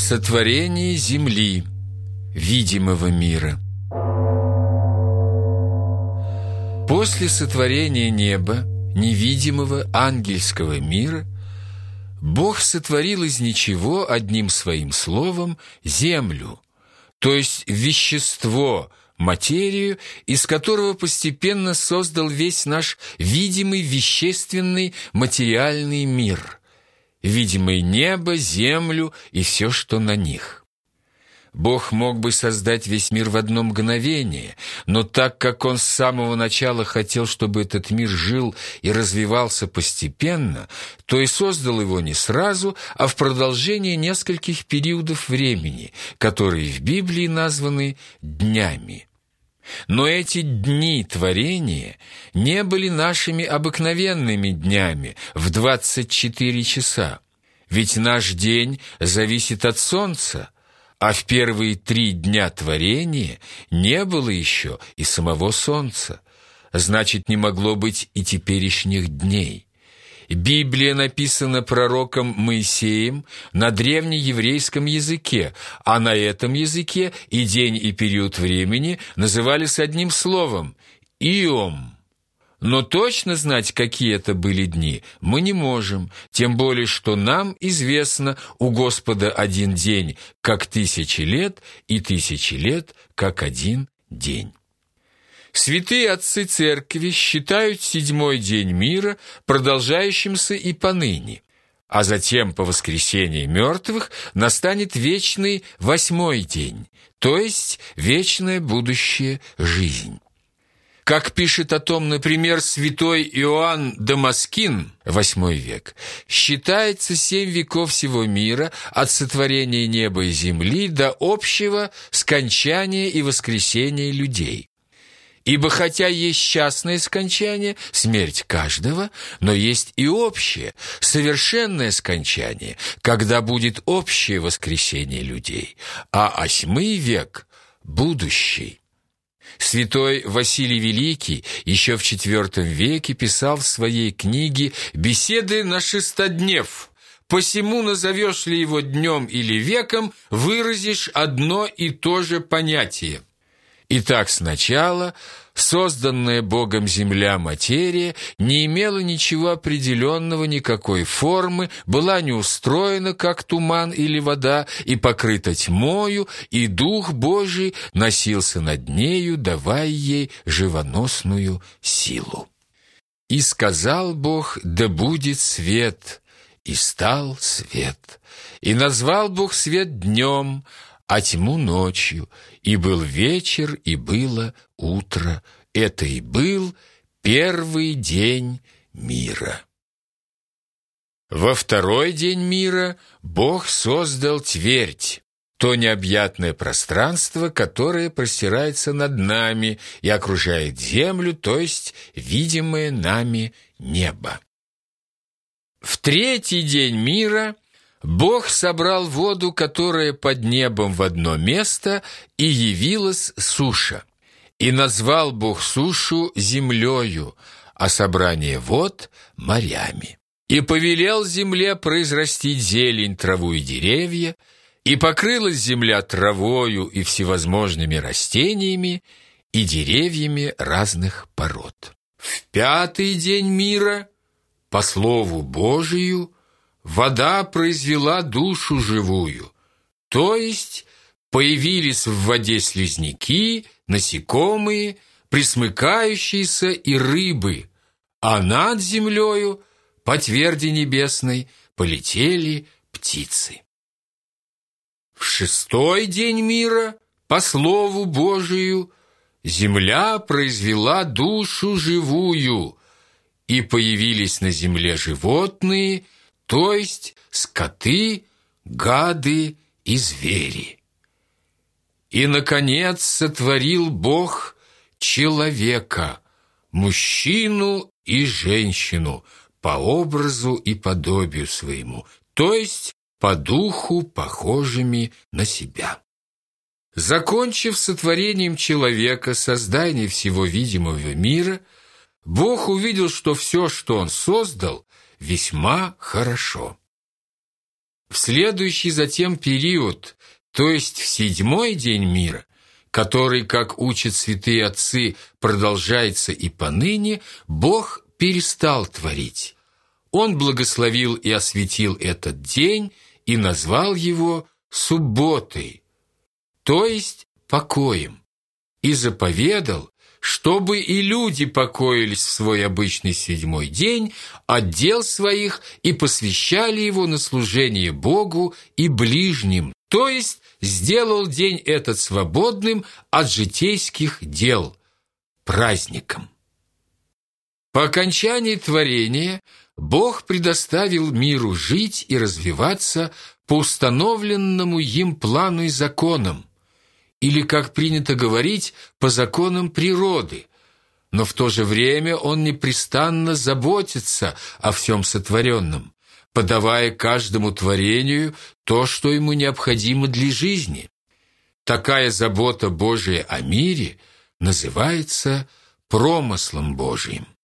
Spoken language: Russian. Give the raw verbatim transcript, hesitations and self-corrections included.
Сотворение земли, видимого мира. После сотворения неба, невидимого ангельского мира, Бог сотворил из ничего одним своим словом землю, то есть вещество, материю, из которого постепенно создал весь наш видимый вещественный материальный мир, видимое небо, землю и все, что на них. Бог мог бы создать весь мир в одно мгновение, но так как Он с самого начала хотел, чтобы этот мир жил и развивался постепенно, то и создал его не сразу, а в продолжении нескольких периодов времени, которые в Библии названы днями. Но эти дни творения не были нашими обыкновенными днями в двадцать четыре часа, ведь наш день зависит от солнца, а в первые три дня творения не было еще и самого солнца, значит, не могло быть и теперешних дней. Библия написана пророком Моисеем на древнееврейском языке, а на этом языке и день, и период времени назывались одним словом – «Иом». Но точно знать, какие это были дни, мы не можем, тем более, что нам известно у Господа один день, как тысячи лет, и тысячи лет, как один день. Святые отцы церкви считают седьмой день мира продолжающимся и поныне, а затем по воскресении мертвых настанет вечный восьмой день, то есть вечная будущая жизнь. Как пишет о том, например, святой Иоанн Дамаскин, восьмой век, считается семь веков всего мира от сотворения неба и земли до общего скончания и воскресения людей. Ибо хотя есть частное скончание, смерть каждого, но есть и общее, совершенное скончание, когда будет общее воскресение людей, а восьмой век – будущий. Святой Василий Великий еще в четвертом веке писал в своей книге «Беседы на шестоднев». «Посему назовешь ли его днем или веком, выразишь одно и то же понятие». Итак, сначала созданная Богом земля материя не имела ничего определенного, никакой формы, была не устроена, как туман или вода, и покрыта тьмою, и Дух Божий носился над нею, давая ей живоносную силу. «И сказал Бог, да будет свет, и стал свет. И назвал Бог свет днем, а тьму ночью, и был вечер, и было утро. Это и был первый день мира». Во второй день мира Бог создал твердь, то необъятное пространство, которое простирается над нами и окружает землю, то есть видимое нами небо. В третий день мира Бог собрал воду, которая под небом в одно место, и явилась суша. И назвал Бог сушу землею, а собрание вод – морями. И повелел земле произрастить зелень, траву и деревья, и покрылась земля травою и всевозможными растениями и деревьями разных пород. В пятый день мира, по слову Божию, вода произвела душу живую, то есть появились в воде слизняки, насекомые, пресмыкающиеся и рыбы, а над землею, по тверди небесной, полетели птицы. В шестой день мира, по слову Божию, земля произвела душу живую, и появились на земле животные, то есть скоты, гады и звери. И, наконец, сотворил Бог человека, мужчину и женщину, по образу и подобию своему, то есть по духу похожими на себя. Закончив сотворением человека, создание всего видимого мира, Бог увидел, что все, что Он создал, весьма хорошо. В следующий затем период, то есть в седьмой день мира, который, как учат святые отцы, продолжается и поныне, Бог перестал творить. Он благословил и осветил этот день и назвал его субботой, то есть покоем, и заповедал, чтобы и люди покоились в свой обычный седьмой день от дел своих и посвящали его на служение Богу и ближним, то есть сделал день этот свободным от житейских дел, праздником. По окончании творения Бог предоставил миру жить и развиваться по установленному им плану и законам, или, как принято говорить, по законам природы, но в то же время Он непрестанно заботится о всем сотворенном, подавая каждому творению то, что ему необходимо для жизни. Такая забота Божия о мире называется промыслом Божиим.